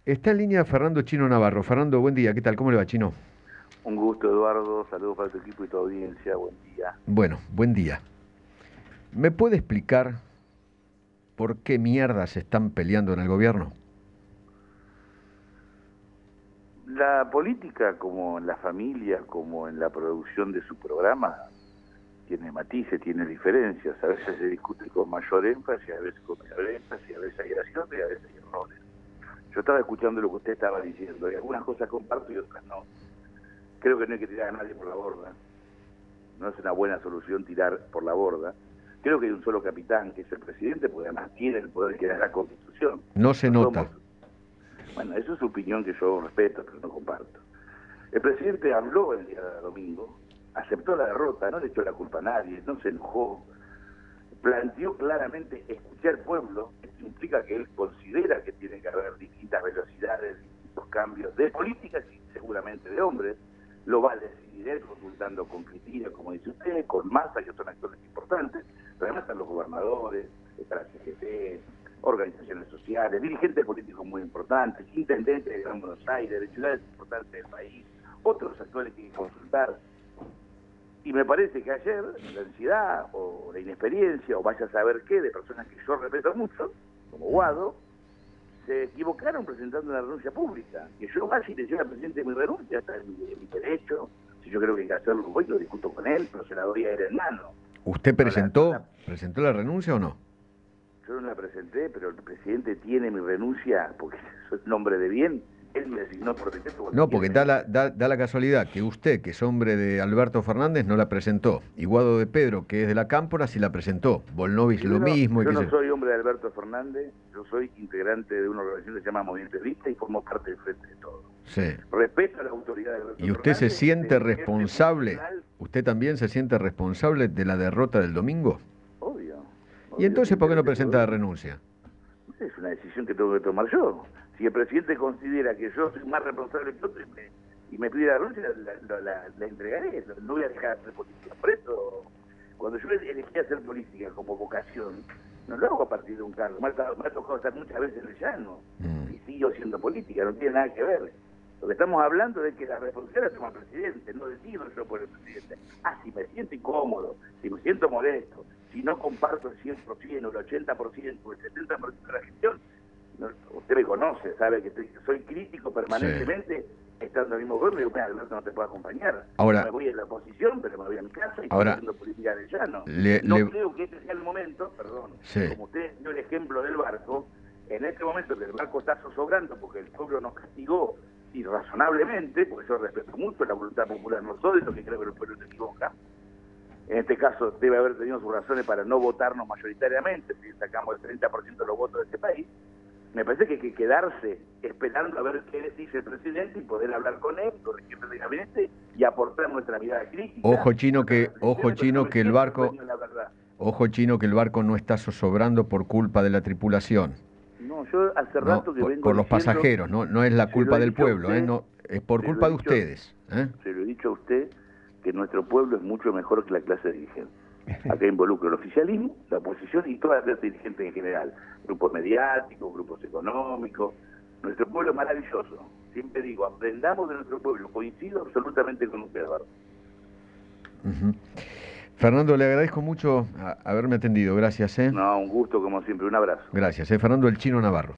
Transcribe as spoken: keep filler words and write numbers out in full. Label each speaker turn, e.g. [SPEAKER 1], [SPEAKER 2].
[SPEAKER 1] Está en línea Fernando Chino Navarro. Fernando, buen día. ¿Qué tal? ¿Cómo le va, Chino?
[SPEAKER 2] Un gusto, Eduardo. Saludos para tu equipo y tu audiencia. Buen día.
[SPEAKER 1] Bueno, buen día. ¿Me puede explicar por qué mierda se están peleando en el gobierno?
[SPEAKER 2] La política, como en la familia, como en la producción de su programa, tiene matices, tiene diferencias. A veces se discute con mayor énfasis, a veces con menor énfasis, a veces hay aciertos y a veces hay errores. Yo estaba escuchando lo que usted estaba diciendo y algunas cosas comparto y otras no. Creo que no hay que tirar a nadie por la borda. No es una buena solución tirar por la borda. Creo que hay un solo capitán, que es el presidente, porque además tiene el poder que da la Constitución.
[SPEAKER 1] No se
[SPEAKER 2] No
[SPEAKER 1] nota.
[SPEAKER 2] somos... Bueno, eso es su opinión que yo respeto, pero no comparto. El presidente habló el día domingo, aceptó la derrota, no le echó la culpa a nadie, no se enojó, planteó claramente escuchar al pueblo. Esto implica que él considera que tiene que haber distintas velocidades, distintos cambios de políticas y seguramente de hombres. Lo va a decidir él consultando con Cristina, como dice usted, con Massa, que son actores importantes, pero además están los gobernadores, está la C G T, organizaciones sociales, dirigentes políticos muy importantes, intendentes de Gran Buenos Aires, de ciudades importantes del país, otros actores que hay que consultar. Y me parece que ayer la ansiedad o la inexperiencia o vaya a saber qué de personas que yo respeto mucho, como Guado, se equivocaron presentando una renuncia pública. Que yo casi le decía al presidente mi renuncia, está en mi, en mi derecho. Si yo creo que hay que hacerlo, voy, lo discuto con él, pero se la doy a él en mano.
[SPEAKER 1] ¿Usted
[SPEAKER 2] No la, no
[SPEAKER 1] presentó,
[SPEAKER 2] la,
[SPEAKER 1] presentó la renuncia o no?
[SPEAKER 2] yo no la presenté, pero el presidente tiene mi renuncia porque soy un hombre de bien. Él me designó por decreto cuando
[SPEAKER 1] No, porque da
[SPEAKER 2] quiere.
[SPEAKER 1] la, da, da la casualidad que usted, que es hombre de Alberto Fernández, no la presentó. Y Guado de Pedro, que es de la Cámpora, sí la presentó. Volnovich lo
[SPEAKER 2] Primero,
[SPEAKER 1] mismo y
[SPEAKER 2] yo
[SPEAKER 1] qué sé
[SPEAKER 2] no
[SPEAKER 1] yo.
[SPEAKER 2] soy hombre de Alberto Fernández, yo soy integrante de una organización que se llama Movimiento Evista y formo parte del Frente de Todos.
[SPEAKER 1] Sí.
[SPEAKER 2] Respeto a la autoridad de Alberto
[SPEAKER 1] ¿Y usted se
[SPEAKER 2] Fernández,
[SPEAKER 1] siente
[SPEAKER 2] de mi jefe
[SPEAKER 1] responsable?
[SPEAKER 2] funcional,
[SPEAKER 1] ¿Usted también se siente responsable de la derrota del domingo?
[SPEAKER 2] obvio,
[SPEAKER 1] ¿Y
[SPEAKER 2] obvio, soy
[SPEAKER 1] entonces por qué no
[SPEAKER 2] integrante del
[SPEAKER 1] presenta la
[SPEAKER 2] gobierno.
[SPEAKER 1] renuncia?
[SPEAKER 2] Es una decisión que tengo que tomar yo. Si el presidente considera que yo soy más responsable que otro y me, y me pide la renuncia, la, la, la, la entregaré, no, no voy a dejar de hacer política. Por eso, cuando yo elegí hacer política como vocación, no lo hago a partir de un cargo. Me ha, me ha tocado estar muchas veces en el llano
[SPEAKER 1] Mm.
[SPEAKER 2] y sigo haciendo política, no tiene nada que ver. Lo que estamos hablando es que la responsabilidad la toma el presidente, no decido yo por el presidente. Ah, si me siento incómodo, si me siento molesto, si no comparto el cien por ciento, el ochenta por ciento, el setenta por ciento de la gestión, no, usted me conoce, sabe que estoy, soy crítico permanentemente, sí. Estando en el mismo gobierno, digo, mira, Alberto, no te puedo acompañar.
[SPEAKER 1] Ahora,
[SPEAKER 2] no me voy a la oposición, pero me voy a mi casa y
[SPEAKER 1] ahora,
[SPEAKER 2] estoy haciendo política de llano.
[SPEAKER 1] le,
[SPEAKER 2] No
[SPEAKER 1] le...
[SPEAKER 2] creo que este sea el momento, perdón,
[SPEAKER 1] Sí.
[SPEAKER 2] como usted dio el ejemplo del barco, en este momento que el barco está zozobrando porque el pueblo nos castigó y razonablemente, porque yo respeto mucho la voluntad popular, no soy de lo que creo que el pueblo se equivoca. En este caso debe haber tenido sus razones para no votarnos mayoritariamente, si sacamos el treinta por ciento de los votos de este país. Me parece que hay que quedarse esperando a ver qué dice el presidente y poder hablar con él, con el jefe de gabinete y aportar nuestra mirada crítica.
[SPEAKER 1] Ojo chino que, ojo chino que el barco, ojo chino que el barco no está zozobrando por culpa de la tripulación.
[SPEAKER 2] No, yo hace
[SPEAKER 1] No,
[SPEAKER 2] rato que
[SPEAKER 1] por,
[SPEAKER 2] vengo
[SPEAKER 1] por los
[SPEAKER 2] diciendo,
[SPEAKER 1] pasajeros, no, no es la culpa del pueblo,
[SPEAKER 2] usted,
[SPEAKER 1] ¿eh? No, es por
[SPEAKER 2] se
[SPEAKER 1] culpa de
[SPEAKER 2] dicho,
[SPEAKER 1] ustedes. ¿eh?
[SPEAKER 2] Se lo he dicho a usted que nuestro pueblo es mucho mejor que la clase dirigente. Acá involucra el oficialismo, la oposición y toda la clase dirigente en general. Grupos mediáticos, grupos económicos. Nuestro pueblo es maravilloso. Siempre digo, aprendamos de nuestro pueblo. Coincido absolutamente con usted, Eduardo.
[SPEAKER 1] Uh-huh. Fernando, le agradezco mucho a, haberme atendido. Gracias. ¿eh?
[SPEAKER 2] No, un gusto como siempre. Un abrazo.
[SPEAKER 1] Gracias. ¿eh? Fernando El Chino Navarro.